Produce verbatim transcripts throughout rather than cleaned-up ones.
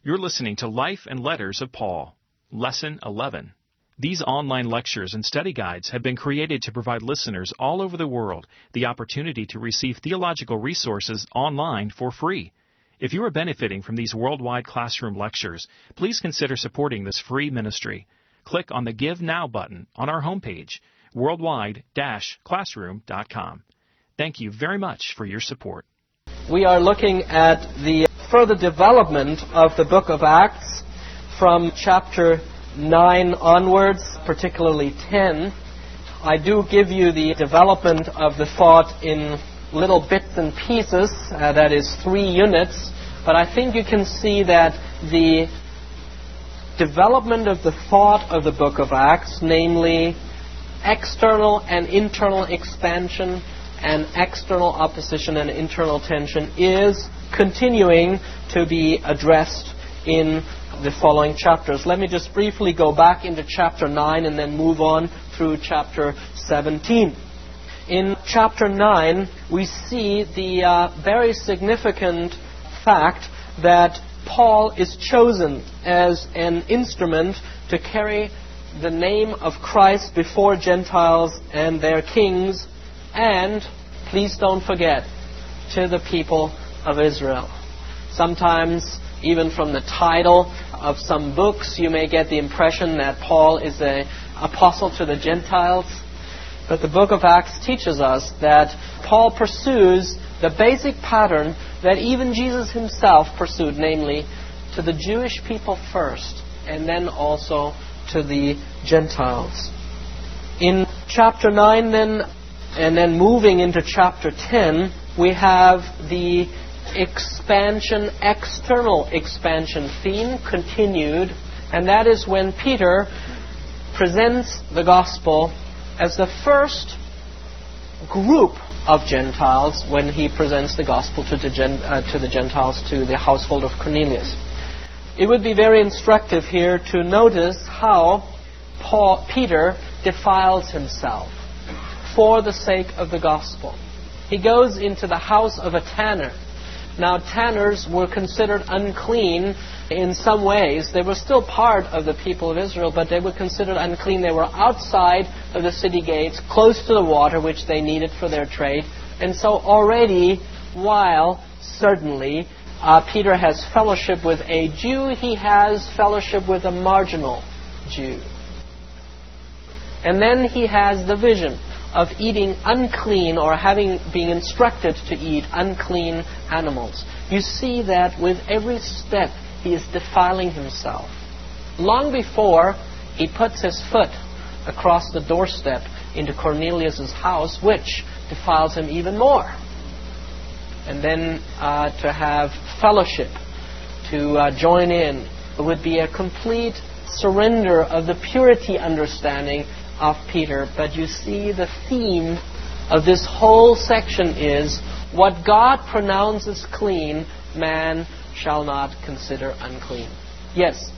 You're listening to Life and Letters of Paul, Lesson eleven. These online lectures and study guides have been created to provide listeners all over the world the opportunity to receive theological resources online for free. If you are benefiting from these worldwide classroom lectures, please consider supporting this free ministry. Click on the Give Now button on our homepage, worldwide dash classroom dot com. Thank you very much for your support. We are looking at the further development of the book of Acts from chapter nine onwards, particularly ten. I do give you the development of the thought in little bits and pieces, uh, that is three units, but I think you can see that the development of the thought of the book of Acts, namely external and internal expansion and external opposition and internal tension, is continuing to be addressed in the following chapters. Let me just briefly go back into chapter nine and then move on through chapter seventeen. In chapter nine, we see the uh, very significant fact that Paul is chosen as an instrument to carry the name of Christ before Gentiles and their kings, and, please don't forget, to the people of Israel. Sometimes, even from the title of some books, you may get the impression that Paul is an apostle to the Gentiles. But the book of Acts teaches us that Paul pursues the basic pattern that even Jesus himself pursued, namely to the Jewish people first, and then also to the Gentiles. In chapter nine, then, and then moving into chapter ten, we have the expansion, external expansion theme continued, and that is when Peter presents the gospel as the first group of Gentiles when he presents the gospel to the, Gen, uh, to the Gentiles, to the household of Cornelius. It would be very instructive here to notice how Paul, Peter defiles himself for the sake of the gospel. He goes into the house of a tanner. Now, tanners were considered unclean in some ways. They were still part of the people of Israel, but they were considered unclean. They were outside of the city gates, close to the water, which they needed for their trade. And so already, while certainly uh, Peter has fellowship with a Jew, he has fellowship with a marginal Jew. And then he has the vision of eating unclean, or having been instructed to eat unclean animals. You see that with every step he is defiling himself. Long before he puts his foot across the doorstep into Cornelius' house, which defiles him even more. And then uh, to have fellowship, to uh, join in, would be a complete surrender of the purity understanding of Peter. But you see, the theme of this whole section is what God pronounces clean, man shall not consider unclean. Yes,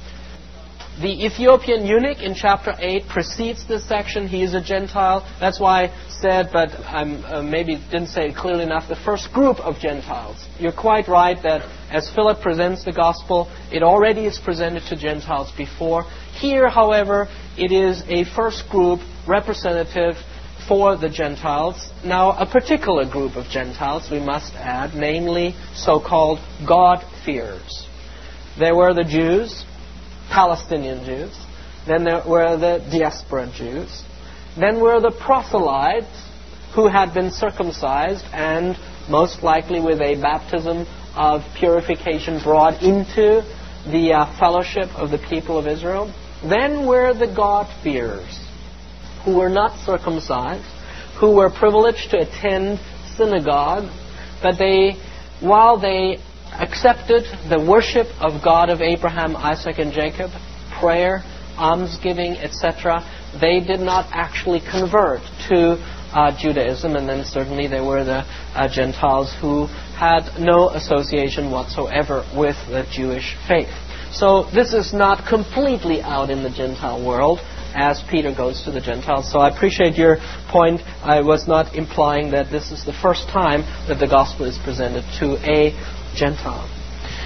the Ethiopian eunuch in chapter eight precedes this section. He is a Gentile. That's why I said, but I uh, maybe didn't say it clearly enough, the first group of Gentiles. You're quite right that as Philip presents the gospel, it already is presented to Gentiles before. Here, however, it is a first group representative for the Gentiles. Now, a particular group of Gentiles, we must add, namely so-called God-fearers. There were the Jews, Palestinian Jews. Then there were the diaspora Jews. Then were the proselytes who had been circumcised and most likely with a baptism of purification brought into the uh, fellowship of the people of Israel. Then were the God-fearers who were not circumcised, who were privileged to attend synagogue, but they, while they accepted the worship of God of Abraham, Isaac, and Jacob, prayer, almsgiving, et cetera, they did not actually convert to uh, Judaism. And then certainly there were the uh, Gentiles who had no association whatsoever with the Jewish faith. So this is not completely out in the Gentile world as Peter goes to the Gentiles. So I appreciate your point. I was not implying that this is the first time that the gospel is presented to a Gentile.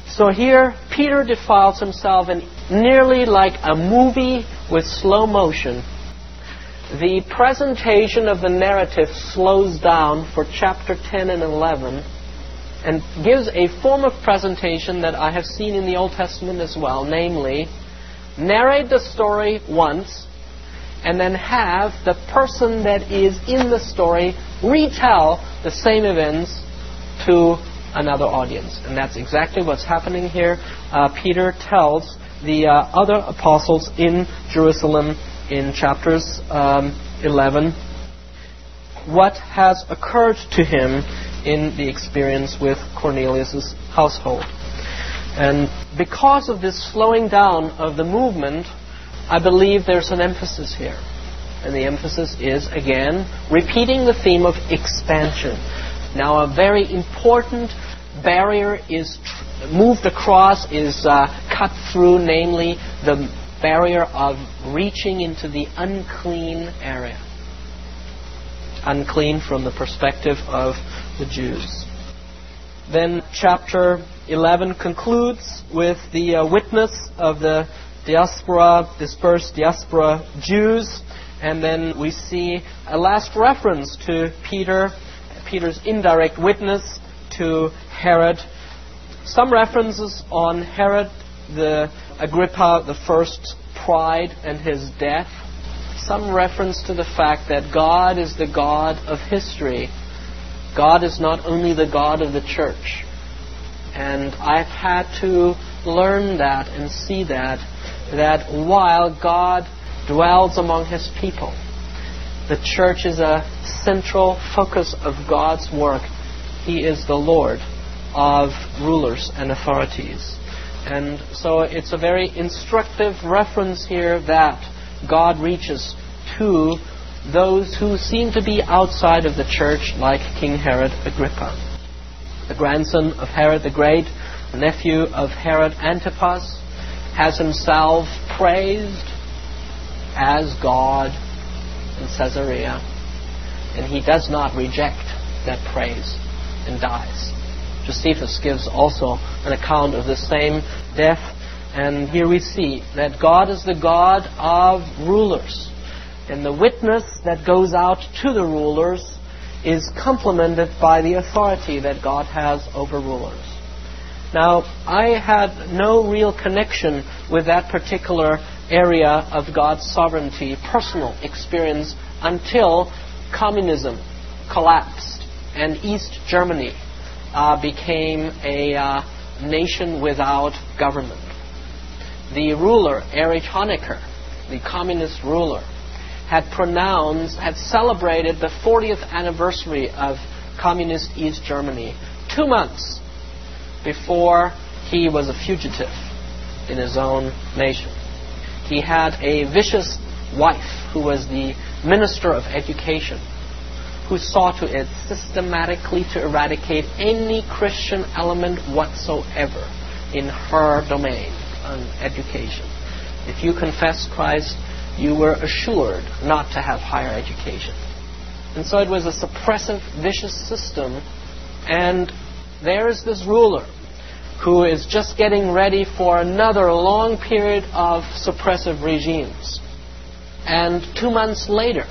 So here, Peter defiles himself in nearly like a movie with slow motion. The presentation of the narrative slows down for chapter ten and eleven and gives a form of presentation that I have seen in the Old Testament as well, namely, narrate the story once and then have the person that is in the story retell the same events to another audience. And that's exactly what's happening here. Uh, Peter tells the uh, other apostles in Jerusalem in chapters um, eleven what has occurred to him in the experience with Cornelius' household. And because of this slowing down of the movement, I believe there's an emphasis here. And the emphasis is, again, repeating the theme of expansion. Now, a very important barrier is tr- moved across, is uh, cut through, namely the barrier of reaching into the unclean area. Unclean from the perspective of the Jews. Then chapter eleven concludes with the uh, witness of the diaspora, dispersed diaspora Jews. And then we see a last reference to Peter, Peter's indirect witness to Herod. Some references on Herod, the Agrippa the First's pride and his death. Some reference to the fact that God is the God of history. God is not only the God of the church. And I've had to learn that and see that, that while God dwells among His people, the church is a central focus of God's work. He is the Lord of rulers and authorities. And so it's a very instructive reference here that God reaches to those who seem to be outside of the church, like King Herod Agrippa, the grandson of Herod the Great, the nephew of Herod Antipas, has himself praised as God in Caesarea, and he does not reject that praise and dies. Josephus gives also an account of the same death, and here we see that God is the God of rulers, and the witness that goes out to the rulers is complemented by the authority that God has over rulers. Now, I had no real connection with that particular area of God's sovereignty, personal experience, until communism collapsed and East Germany uh, became a uh, nation without government. The ruler, Erich Honecker, the communist ruler, had pronounced, had celebrated the fortieth anniversary of communist East Germany two months before he was a fugitive in his own nation. He had a vicious wife who was the Minister of Education, who saw to it systematically to eradicate any Christian element whatsoever in her domain on education. If you confessed Christ, you were assured not to have higher education. And so it was a suppressive, vicious system. And there is this ruler who is just getting ready for another long period of suppressive regimes. And two months later,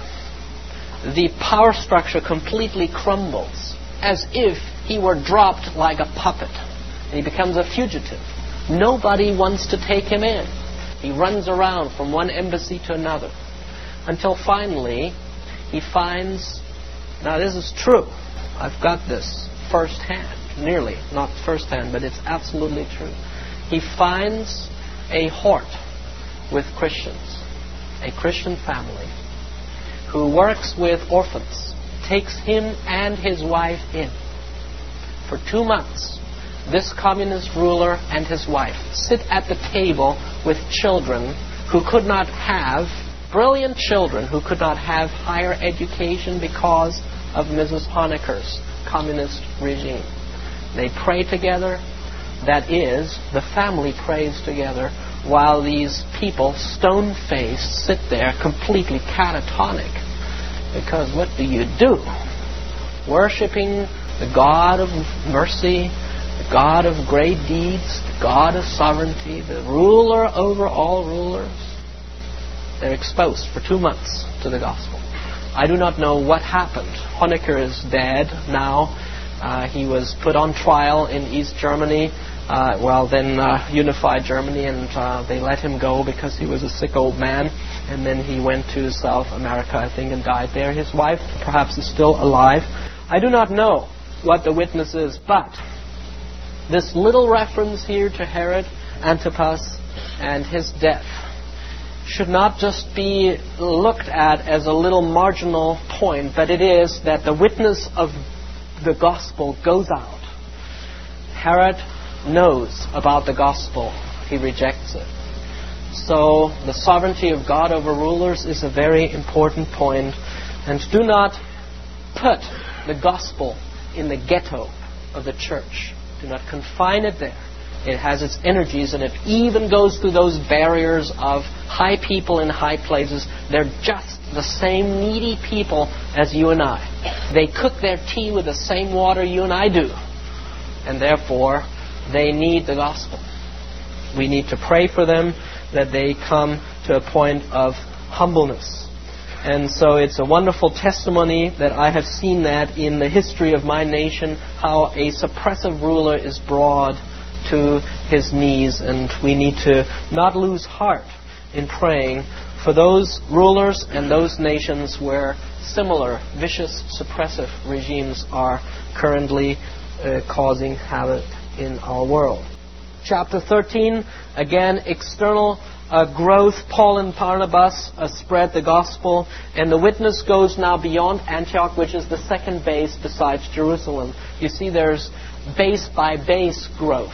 the power structure completely crumbles, as if he were dropped like a puppet. And he becomes a fugitive. Nobody wants to take him in. He runs around from one embassy to another, until finally he finds, now this is true, I've got this firsthand, nearly, not firsthand, but it's absolutely true. He finds a hort with Christians, a Christian family, who works with orphans, takes him and his wife in. For two months, this communist ruler and his wife sit at the table with children who could not have, brilliant children who could not have higher education because of Missus Honecker's communist regime. They pray together. That is, the family prays together, while these people, stone-faced, sit there completely catatonic. Because what do you do? Worshipping the God of mercy, the God of great deeds, the God of sovereignty, the ruler over all rulers, they're exposed for two months to the gospel. I do not know what happened. Honecker is dead now. Uh, he was put on trial in East Germany, uh, well then uh, unified Germany, and uh, they let him go because he was a sick old man. And then he went to South America, I think, and died there. His wife perhaps is still alive. I do not know what the witness is, but this little reference here to Herod Antipas and his death should not just be looked at as a little marginal point, but it is that the witness of the gospel goes out. Herod knows about the gospel. He rejects it. So the sovereignty of God over rulers is a very important point. And do not put the gospel in the ghetto of the church. Do not confine it there. It has its energies, and it even goes through those barriers of high people in high places. They're just the same needy people as you and I. They cook their tea with the same water you and I do. And therefore, they need the gospel. We need to pray for them that they come to a point of humbleness. And so it's a wonderful testimony that I have seen that in the history of my nation, how a suppressive ruler is brought to his knees. And we need to not lose heart in praying for those rulers and those nations where similar vicious suppressive regimes are currently uh, causing havoc in our world. Chapter thirteen, again, external uh, growth. Paul and Barnabas uh, spread the gospel, and the witness goes now beyond Antioch, which is the second base besides Jerusalem. You see, there's base by base growth.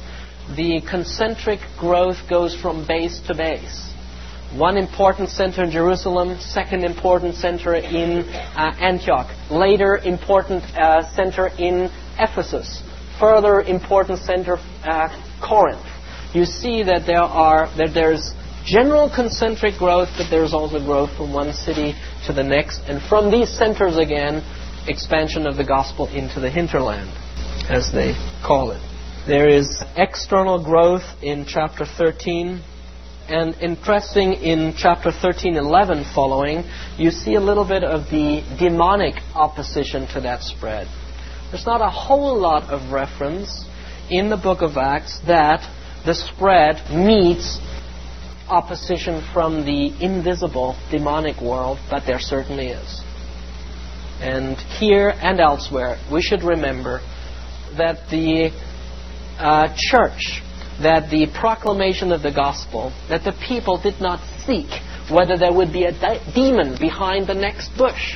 The concentric growth goes from base to base. One important center in Jerusalem, second important center in uh, Antioch, later important uh, center in Ephesus, further important center uh, Corinth. You see that there are that there's general concentric growth, but there's also growth from one city to the next, and from these centers again, expansion of the gospel into the hinterland, as they call it. There is external growth in chapter thirteen, and interesting in chapter thirteen, eleven following, you see a little bit of the demonic opposition to that spread. There's not a whole lot of reference in the book of Acts that the spread meets opposition from the invisible demonic world, but there certainly is. And here and elsewhere, we should remember that the uh, church, that the proclamation of the gospel, that the people did not seek whether there would be a de- demon behind the next bush.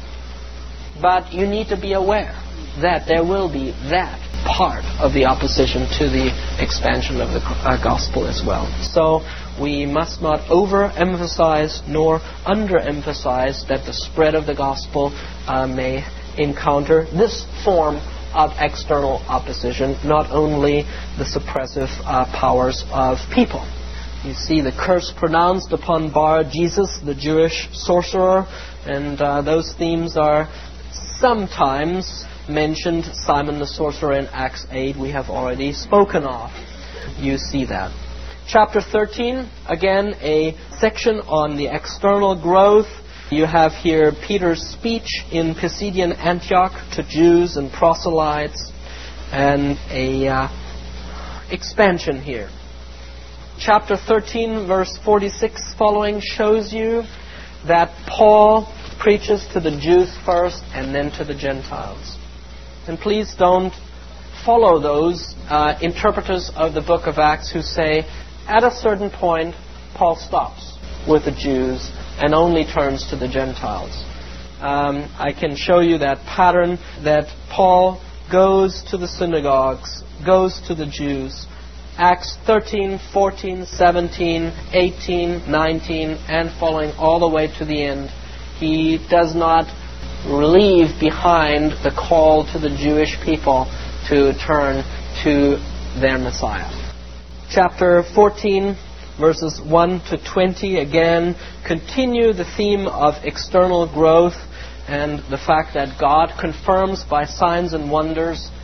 But you need to be aware that there will be that part of the opposition to the expansion of the uh, gospel as well. So we must not overemphasize nor underemphasize that the spread of the gospel uh, may encounter this form of external opposition, not only the suppressive uh, powers of people. You see the curse pronounced upon Bar Jesus, the Jewish sorcerer, and uh, those themes are sometimes mentioned. Simon the sorcerer in Acts eight we have already spoken of. You see that. Chapter thirteen, again a section on the external growth. You have here Peter's speech in Pisidian Antioch to Jews and proselytes, and a uh, expansion here. Chapter thirteen, verse forty-six following shows you that Paul preaches to the Jews first and then to the Gentiles. And please don't follow those uh, interpreters of the book of Acts who say, at a certain point, Paul stops with the Jews and only turns to the Gentiles. Um, I can show you that pattern that Paul goes to the synagogues, goes to the Jews. Acts thirteen, fourteen, seventeen, eighteen, nineteen, and following all the way to the end. He does not leave behind the call to the Jewish people to turn to their Messiah. Chapter fourteen, verses one to twenty, again, continue the theme of external growth and the fact that God confirms by signs and wonders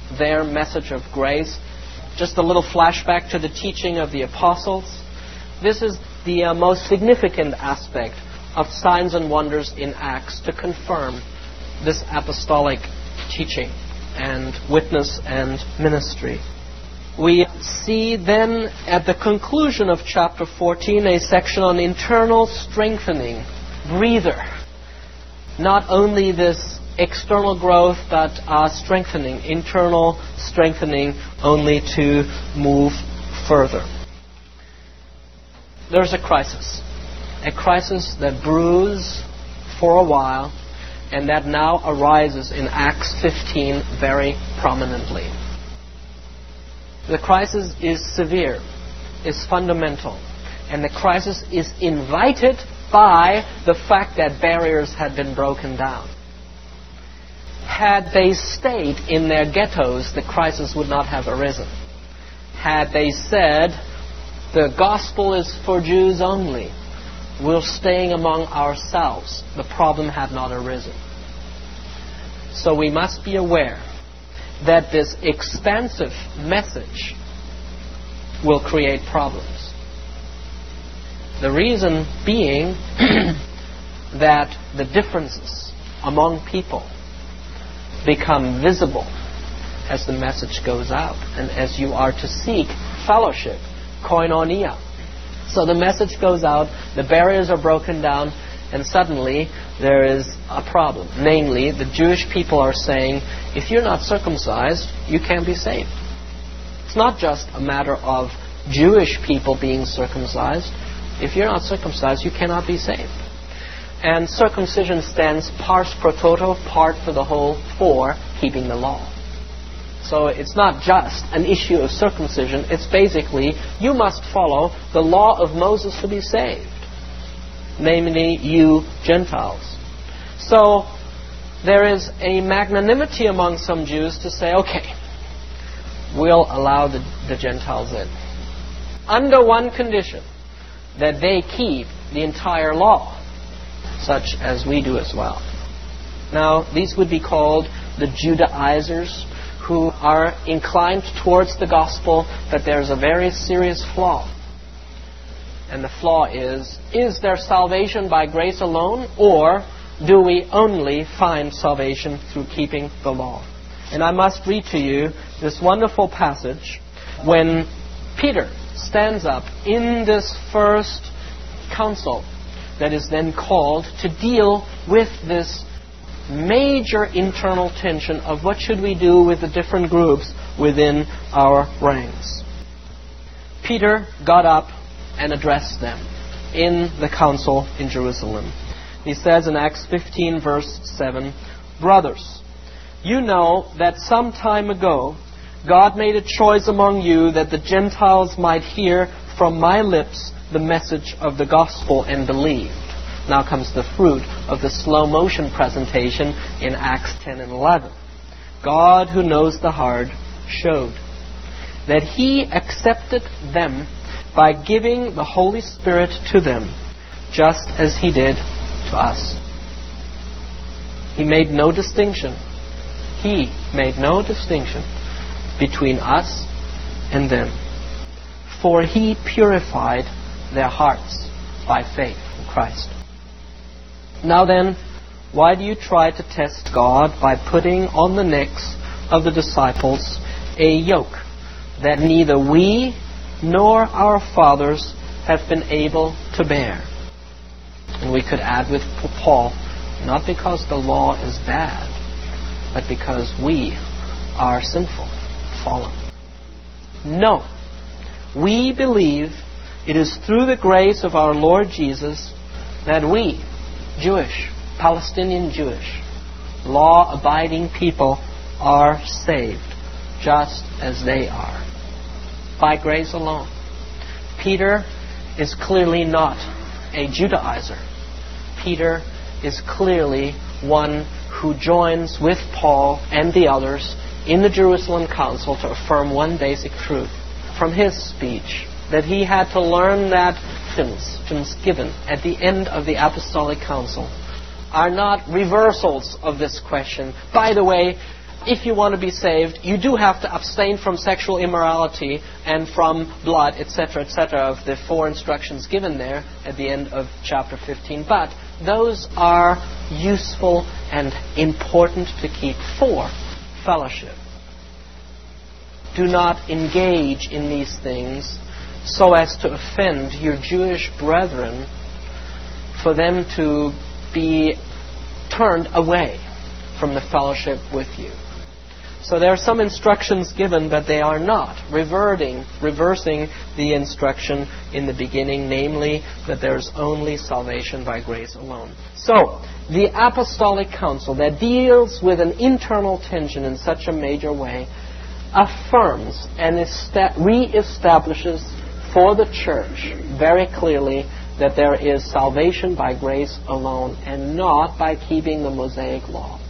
their message of grace. Just a little flashback to the teaching of the apostles. This is the uh, most significant aspect of signs and wonders in Acts to confirm this apostolic teaching and witness and ministry. We see then at the conclusion of chapter fourteen a section on internal strengthening, breather. Not only this external growth, but uh, strengthening, internal strengthening only to move further. There's a crisis. A crisis that brews for a while and that now arises in Acts fifteen very prominently. The crisis is severe, is fundamental, and the crisis is invited by the fact that barriers had been broken down. Had they stayed in their ghettos, the crisis would not have arisen. Had they said, the gospel is for Jews only, we're staying among ourselves, the problem had not arisen. So we must be aware that this expansive message will create problems. The reason being that the differences among people become visible as the message goes out and as you are to seek fellowship, koinonia. So the message goes out, the barriers are broken down, and suddenly there is a problem. Namely, the Jewish people are saying, if you're not circumcised, you can't be saved. It's not just a matter of Jewish people being circumcised. If you're not circumcised, you cannot be saved. And circumcision stands pars pro toto, part for the whole, for keeping the law. So it's not just an issue of circumcision. It's basically, you must follow the law of Moses to be saved. Namely, you Gentiles. So there is a magnanimity among some Jews to say, okay, we'll allow the, the Gentiles in. Under one condition, that they keep the entire law, such as we do as well. Now, these would be called the Judaizers, who are inclined towards the gospel, but there's a very serious flaw. And the flaw is, is there salvation by grace alone, or do we only find salvation through keeping the law? And I must read to you this wonderful passage when Peter stands up in this first council that is then called to deal with this major internal tension of what should we do with the different groups within our ranks. Peter got up and addressed them in the council in Jerusalem. He says in Acts fifteen verse seven, "Brothers, you know that some time ago God made a choice among you that the Gentiles might hear from my lips the message of the gospel and believed." Now comes the fruit of the slow motion presentation in Acts ten and eleven. God, who knows the heart, showed that He accepted them by giving the Holy Spirit to them, just as He did to us. He made no distinction. He made no distinction between us and them. For He purified their hearts by faith in Christ. Now then, why do you try to test God by putting on the necks of the disciples a yoke that neither we nor our fathers have been able to bear? And we could add with Paul, not because the law is bad, but because we are sinful, fallen. No, we believe it is through the grace of our Lord Jesus that we, Jewish, Palestinian Jewish, law-abiding people are saved, just as they are. By grace alone. Peter is clearly not a Judaizer. Peter is clearly one who joins with Paul and the others in the Jerusalem Council to affirm one basic truth from his speech, that he had to learn that instructions given at the end of the Apostolic Council are not reversals of this question. By the way, if you want to be saved, you do have to abstain from sexual immorality and from blood, et cetera, et cetera, of the four instructions given there at the end of chapter fifteen. But those are useful and important to keep for fellowship. Do not engage in these things so as to offend your Jewish brethren, for them to be turned away from the fellowship with you. So there are some instructions given, but they are not reverting, reversing the instruction in the beginning, namely that there is only salvation by grace alone. So, the Apostolic Council that deals with an internal tension in such a major way affirms and esta- re-establishes for the church very clearly that there is salvation by grace alone and not by keeping the Mosaic law.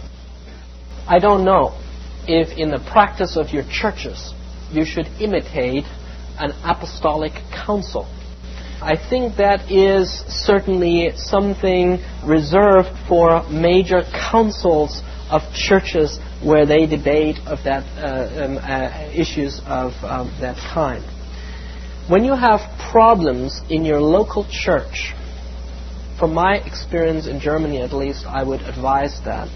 I don't know if in the practice of your churches you should imitate an apostolic council. I think that is certainly something reserved for major councils of churches where they debate of that uh, um, uh, issues of um, that kind. When you have problems in your local church, from my experience in Germany at least, I would advise that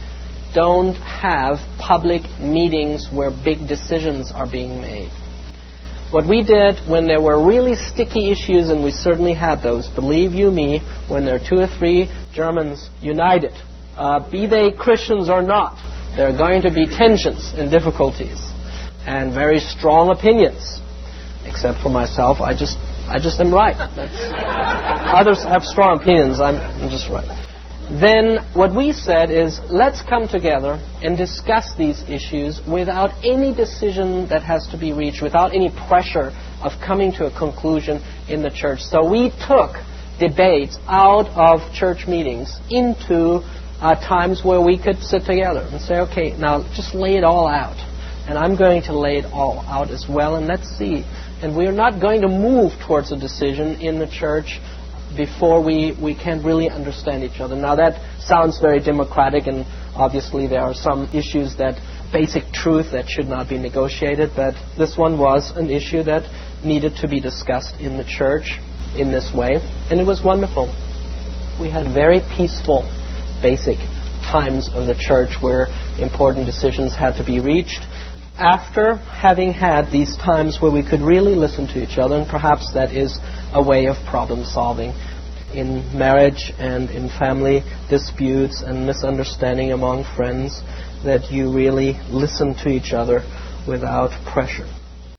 don't have public meetings where big decisions are being made. What we did when there were really sticky issues, and we certainly had those, believe you me, when there are two or three Germans united, uh, be they Christians or not, there are going to be tensions and difficulties and very strong opinions. Except for myself, I just I just am right. That's, others have strong opinions, I'm, I'm just right. Then what we said is, let's come together and discuss these issues without any decision that has to be reached, without any pressure of coming to a conclusion in the church. So we took debates out of church meetings into uh, times where we could sit together and say, okay, now just lay it all out. And I'm going to lay it all out as well, and let's see. And we are not going to move towards a decision in the church before we, we can really understand each other. Now that sounds very democratic, and obviously there are some issues that, basic truth that should not be negotiated, but this one was an issue that needed to be discussed in the church in this way, and it was wonderful. We had very peaceful, basic times of the church where important decisions had to be reached. After having had these times where we could really listen to each other, and perhaps that is a way of problem solving in marriage and in family disputes and misunderstanding among friends, that you really listen to each other without pressure.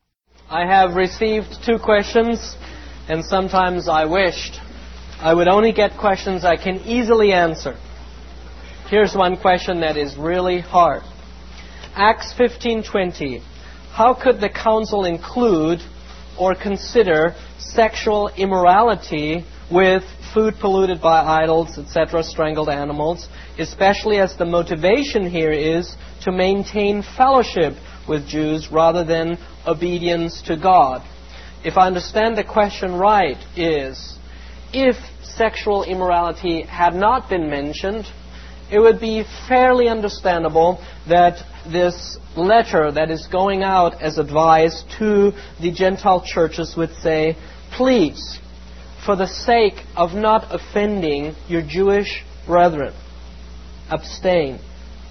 I have received two questions, and sometimes I wished I would only get questions I can easily answer. Here's one question that is really hard. Acts fifteen twenty. How could the council include or consider sexual immorality with food polluted by idols, et cetera, strangled animals, especially as the motivation here is to maintain fellowship with Jews rather than obedience to God? If I understand the question right, is if sexual immorality had not been mentioned, it would be fairly understandable that this letter that is going out as advice to the Gentile churches would say, please, for the sake of not offending your Jewish brethren, abstain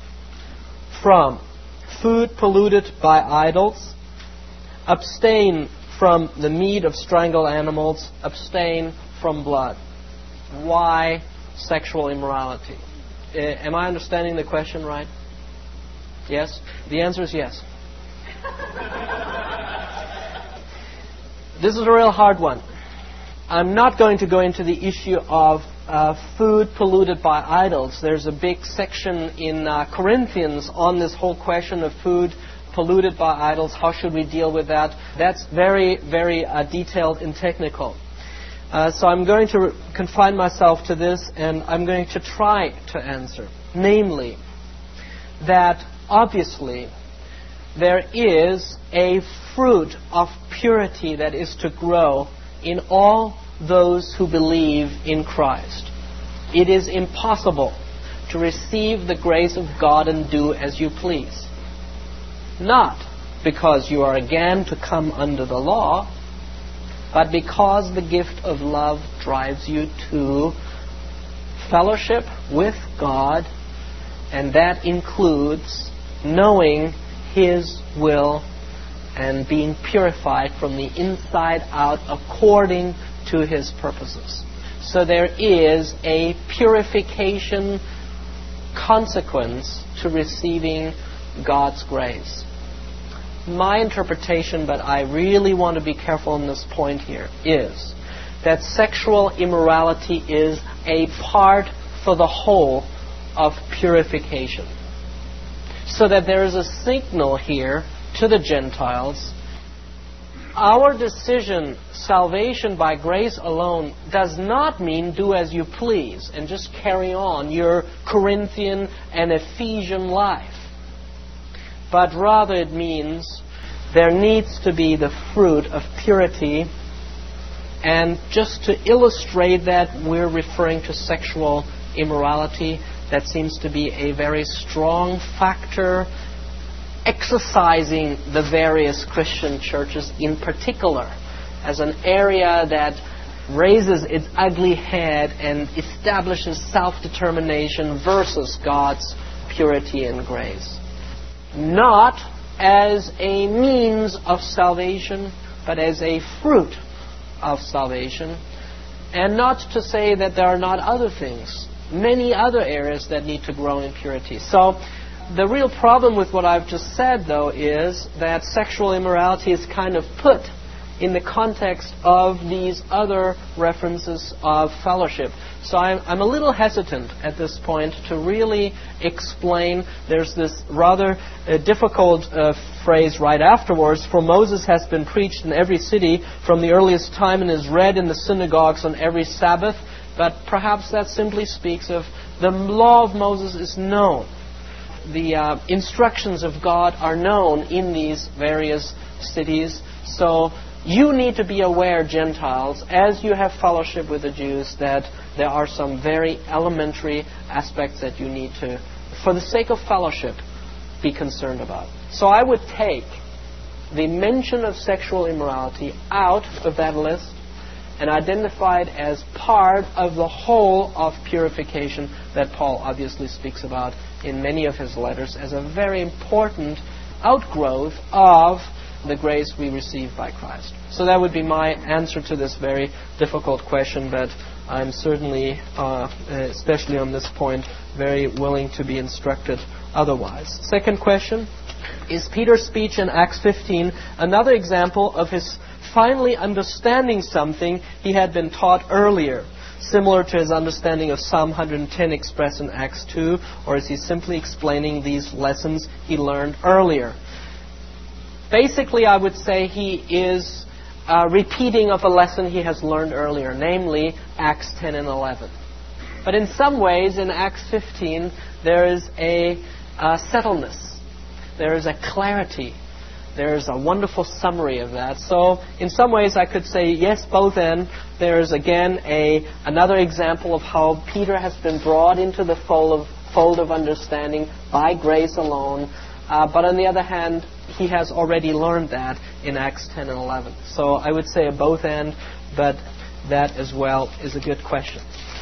from food polluted by idols, abstain from the meat of strangled animals, abstain from blood. Why sexual immorality? Uh, am I understanding the question right? Yes? The answer is yes. This is a real hard one. I'm not going to go into the issue of uh, food polluted by idols. There's a big section in uh, Corinthians on this whole question of food polluted by idols. How should we deal with that? That's very, very uh, detailed and technical. Uh, so I'm going to re- confine myself to this, and I'm going to try to answer. Namely, that obviously there is a fruit of purity that is to grow in all those who believe in Christ. It is impossible to receive the grace of God and do as you please. Not because you are again to come under the law, but because the gift of love drives you to fellowship with God, and that includes knowing His will and being purified from the inside out according to His purposes. So there is a purification consequence to receiving God's grace. My interpretation, but I really want to be careful on this point here, is that sexual immorality is a part for the whole of purification. So that there is a signal here to the Gentiles. Our decision, salvation by grace alone, does not mean do as you please and just carry on your Corinthian and Ephesian life. But rather it means there needs to be the fruit of purity. And just to illustrate that, we're referring to sexual immorality. That seems to be a very strong factor exercising the various Christian churches in particular as an area that raises its ugly head and establishes self-determination versus God's purity and grace. Not as a means of salvation, but as a fruit of salvation. And not to say that there are not other things, many other areas that need to grow in purity. So the real problem with what I've just said, though, is that sexual immorality is kind of put in the context of these other references of fellowship. So I'm, I'm a little hesitant at this point to really explain. There's this rather uh, difficult uh, phrase right afterwards, for Moses has been preached in every city from the earliest time and is read in the synagogues on every Sabbath. But perhaps that simply speaks of the law of Moses is known. The uh, instructions of God are known in these various cities. So you need to be aware, Gentiles, as you have fellowship with the Jews, that there are some very elementary aspects that you need to, for the sake of fellowship, be concerned about. So I would take the mention of sexual immorality out of that list and identify it as part of the whole of purification that Paul obviously speaks about in many of his letters as a very important outgrowth of the grace we receive by Christ. So that would be my answer to this very difficult question, but I'm certainly, uh, especially on this point, very willing to be instructed otherwise. Second question, is Peter's speech in Acts fifteen another example of his finally understanding something he had been taught earlier, similar to his understanding of Psalm one hundred ten expressed in Acts two, or is he simply explaining these lessons he learned earlier? Basically, I would say he is uh, repeating of a lesson he has learned earlier, namely Acts ten and eleven. But in some ways, in Acts fifteen, there is a uh, settledness. There is a clarity. There is a wonderful summary of that. So, in some ways, I could say, yes, both and. There is, again, a another example of how Peter has been brought into the fold of, fold of understanding by grace alone. Uh, but on the other hand, he has already learned that in Acts ten and eleven. So I would say a both and, but that as well is a good question.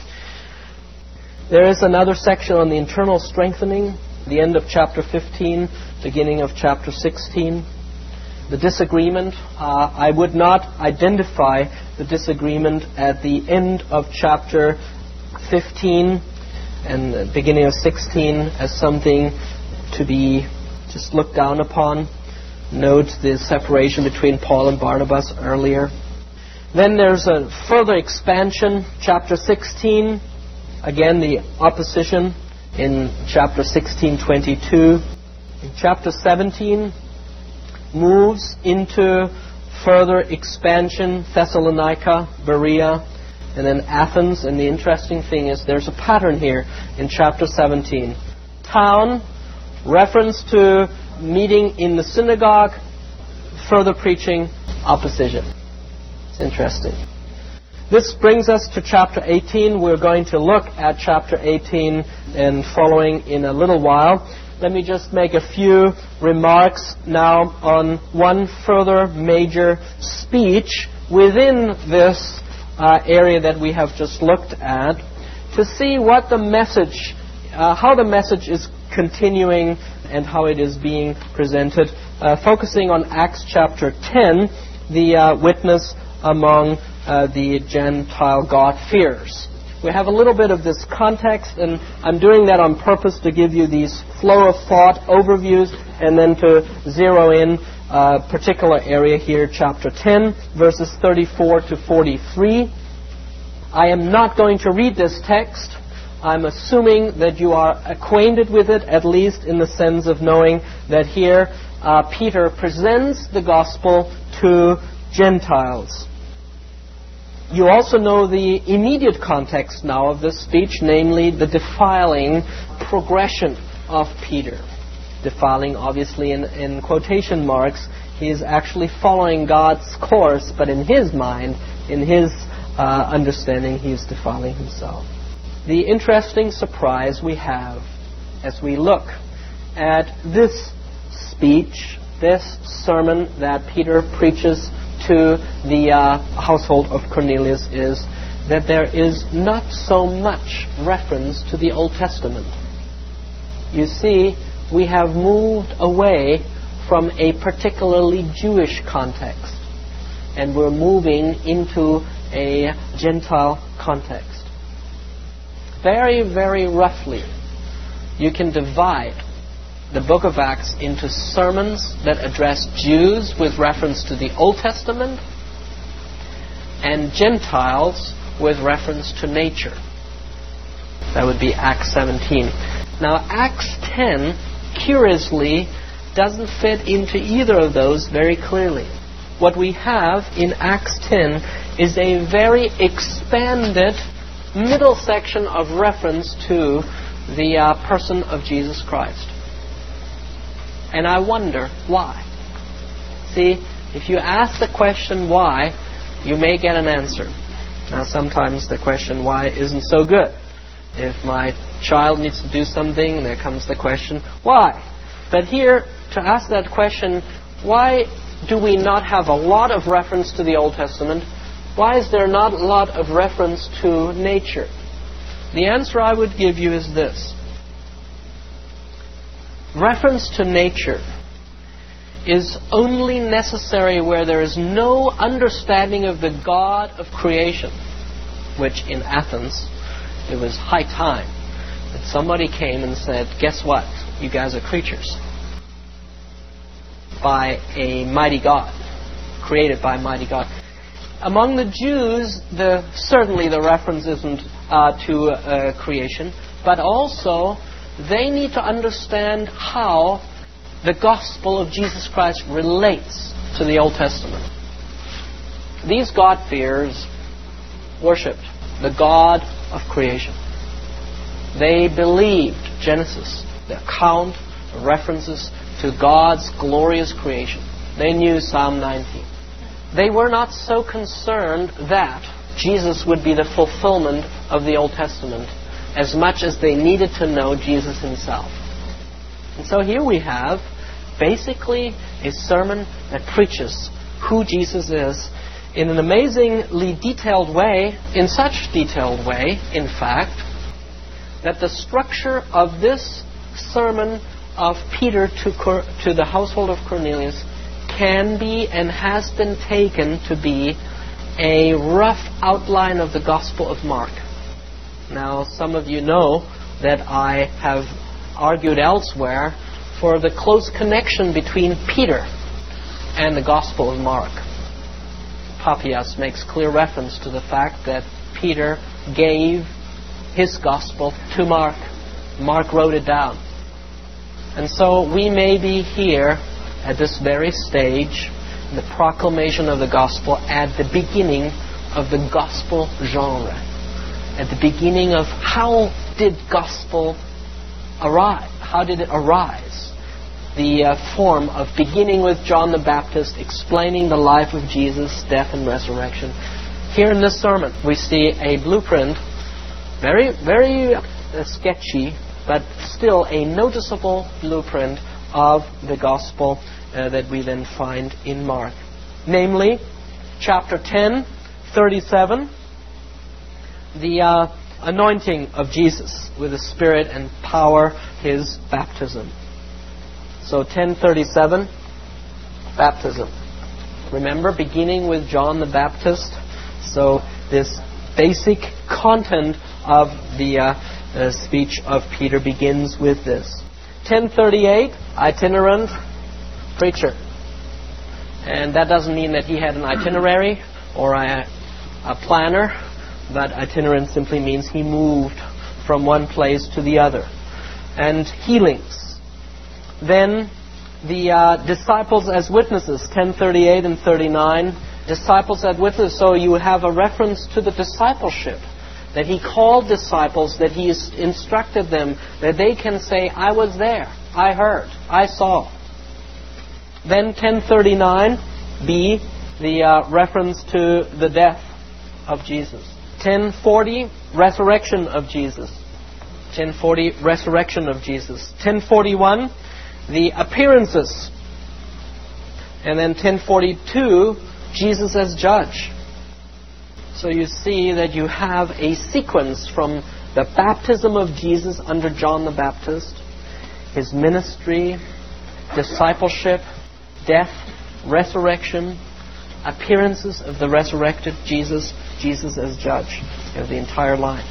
There is another section on the internal strengthening, the end of chapter fifteen, beginning of chapter sixteen. The disagreement, uh, I would not identify the disagreement at the end of chapter fifteen and the beginning of sixteen as something to be just looked down upon. Note the separation between Paul and Barnabas earlier. Then there's a further expansion, chapter sixteen. Again, the opposition in chapter sixteen twenty-two. In chapter seventeen, moves into further expansion, Thessalonica, Berea, and then Athens. And the interesting thing is there's a pattern here in chapter seventeen. Town, reference to meeting in the synagogue, further preaching, opposition. It's interesting. This brings us to chapter eighteen. We're going to look at chapter eighteen and following in a little while. Let me just make a few remarks now on one further major speech within this uh, area that we have just looked at, to see what the message, uh, how the message is continuing and how it is being presented, uh, focusing on Acts chapter ten, the uh, witness among uh, the Gentile God-fearers. We have a little bit of this context, and I'm doing that on purpose to give you these flow of thought overviews and then to zero in a particular area here, chapter ten, verses thirty-four to forty-three. I am not going to read this text. I'm assuming that you are acquainted with it, at least in the sense of knowing that here uh, Peter presents the gospel to Gentiles. You also know the immediate context now of this speech, namely the defiling progression of Peter. Defiling, obviously, in, in quotation marks. He is actually following God's course, but in his mind, in his uh, understanding, he is defiling himself. The interesting surprise we have as we look at this speech, this sermon that Peter preaches to the uh, household of Cornelius, is that there is not so much reference to the Old Testament. You see, we have moved away from a particularly Jewish context, and we're moving into a Gentile context. Very, very roughly, you can divide the book of Acts into sermons that address Jews with reference to the Old Testament and Gentiles with reference to nature. That would be Acts seventeen. Now, Acts ten, curiously, doesn't fit into either of those very clearly. What we have in Acts ten is a very expanded middle section of reference to the uh, person of Jesus Christ. And I wonder why. See, if you ask the question why, you may get an answer. Now, sometimes the question why isn't so good. If my child needs to do something, there comes the question why. But here, to ask that question, why do we not have a lot of reference to the Old Testament? Why is there not a lot of reference to nature? The answer I would give you is this. Reference to nature is only necessary where there is no understanding of the God of creation, which in Athens, it was high time that somebody came and said, guess what? You guys are creatures by a mighty God, created by a mighty God. Among the Jews, the, certainly the reference isn't uh, to uh, creation, but also they need to understand how the gospel of Jesus Christ relates to the Old Testament. These God-fearers worshipped the God of creation. They believed Genesis, the account, the references to God's glorious creation. They knew Psalm nineteen. They were not so concerned that Jesus would be the fulfillment of the Old Testament as much as they needed to know Jesus himself. And so here we have basically a sermon that preaches who Jesus is in an amazingly detailed way, in such detailed way, in fact, that the structure of this sermon of Peter to, Cor- to the household of Cornelius can be and has been taken to be a rough outline of the Gospel of Mark. Now, some of you know that I have argued elsewhere for the close connection between Peter and the Gospel of Mark. Papias makes clear reference to the fact that Peter gave his Gospel to Mark. Mark wrote it down. And so we may be here at this very stage, in the proclamation of the Gospel, at the beginning of the Gospel genre. At the beginning of how did Gospel arrive? How did it arise? The uh, form of beginning with John the Baptist, explaining the life of Jesus, death and resurrection, Here in this sermon, we see a blueprint, very, very uh, sketchy, but still a noticeable blueprint of the gospel uh, that we then find in Mark. Namely, chapter ten, thirty-seven, the uh, anointing of Jesus with the Spirit and power, His baptism. So ten thirty-seven, baptism. Remember, beginning with John the Baptist. So this basic content of the uh, uh, speech of Peter begins with this. ten thirty-eight, itinerant preacher. And that doesn't mean that he had an itinerary or a, a planner, but itinerant simply means he moved from one place to the other. And healings. Then the uh, disciples as witnesses, ten thirty-eight and thirty-nine. Disciples as witnesses, so you have a reference to the discipleship. That he called disciples, that he instructed them, that they can say, I was there, I heard, I saw. Then ten thirty-nine B, the uh, reference to the death of Jesus. ten forty, resurrection of Jesus. ten forty, resurrection of Jesus. ten forty-one, the appearances. And then ten forty-two, Jesus as judge. So you see that you have a sequence from the baptism of Jesus under John the Baptist, His ministry, discipleship, death, resurrection, appearances of the resurrected Jesus, Jesus as judge. You have the entire line.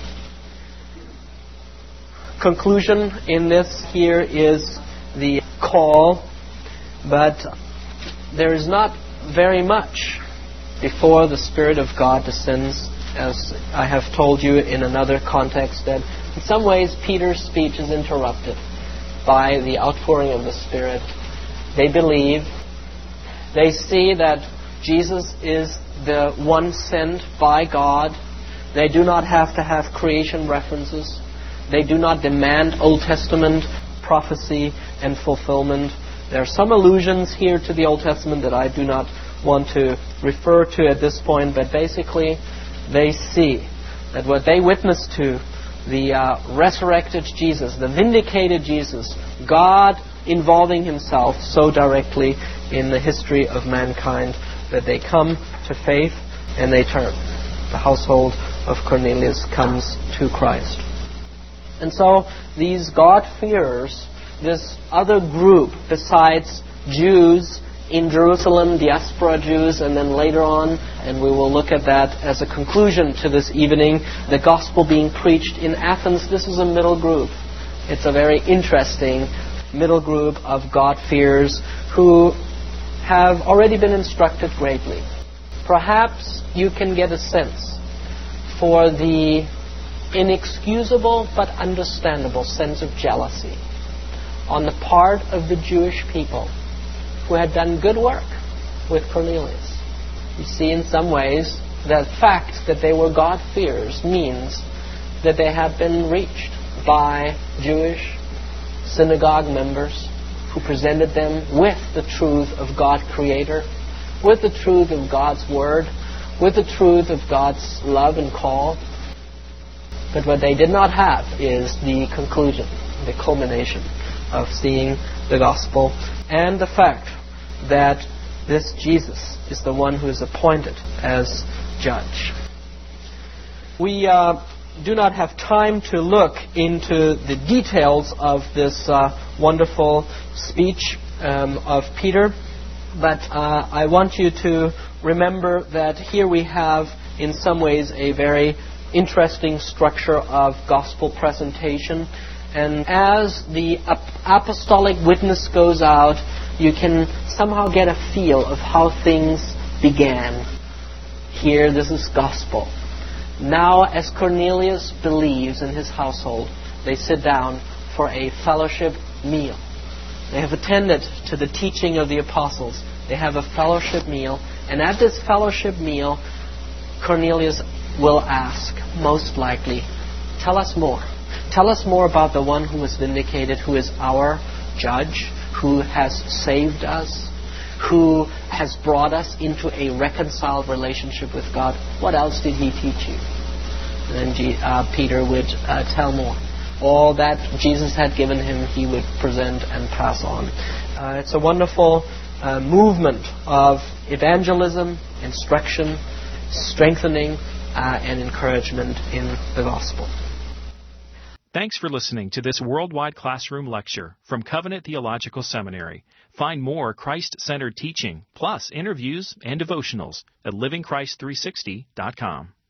Conclusion in this here is the call, but there is not very much before the Spirit of God descends, as I have told you in another context, that in some ways Peter's speech is interrupted by the outpouring of the Spirit. They believe. They see that Jesus is the one sent by God. They do not have to have creation references. They do not demand Old Testament prophecy and fulfillment. There are some allusions here to the Old Testament that I do not want to refer to at this point, but basically they see that what they witness to, the uh, resurrected Jesus, the vindicated Jesus, God involving Himself so directly in the history of mankind, that they come to faith and they turn. The household of Cornelius comes to Christ. And so these God-fearers, this other group besides Jews in Jerusalem, diaspora Jews, and then later on, and we will look at that as a conclusion to this evening, the gospel being preached in Athens. This is a middle group. It's a very interesting middle group of God-fearers who have already been instructed greatly. Perhaps you can get a sense for the inexcusable but understandable sense of jealousy on the part of the Jewish people who had done good work with Cornelius. You see, in some ways, the fact that they were God-fearers means that they had been reached by Jewish synagogue members who presented them with the truth of God Creator, with the truth of God's Word, with the truth of God's love and call. But what they did not have is the conclusion, the culmination of seeing the gospel and the fact that this Jesus is the one who is appointed as judge. We uh, do not have time to look into the details of this uh, wonderful speech um, of Peter, but uh, I want you to remember that here we have in some ways a very interesting structure of gospel presentation. And as the apostolic witness goes out, you can somehow get a feel of how things began. Here, this is gospel. Now, as Cornelius believes in his household, they sit down for a fellowship meal. They have attended to the teaching of the apostles. They have a fellowship meal. And at this fellowship meal, Cornelius will ask, most likely, tell us more. Tell us more about the one who was vindicated, who is our judge, who has saved us, who has brought us into a reconciled relationship with God. What else did he teach you? And then G- uh, Peter would uh, tell more. All that Jesus had given him, he would present and pass on. Uh, it's a wonderful uh, movement of evangelism, instruction, strengthening, uh, and encouragement in the gospel. Thanks for listening to this worldwide classroom lecture from Covenant Theological Seminary. Find more Christ-centered teaching, plus interviews and devotionals at living christ three sixty dot com.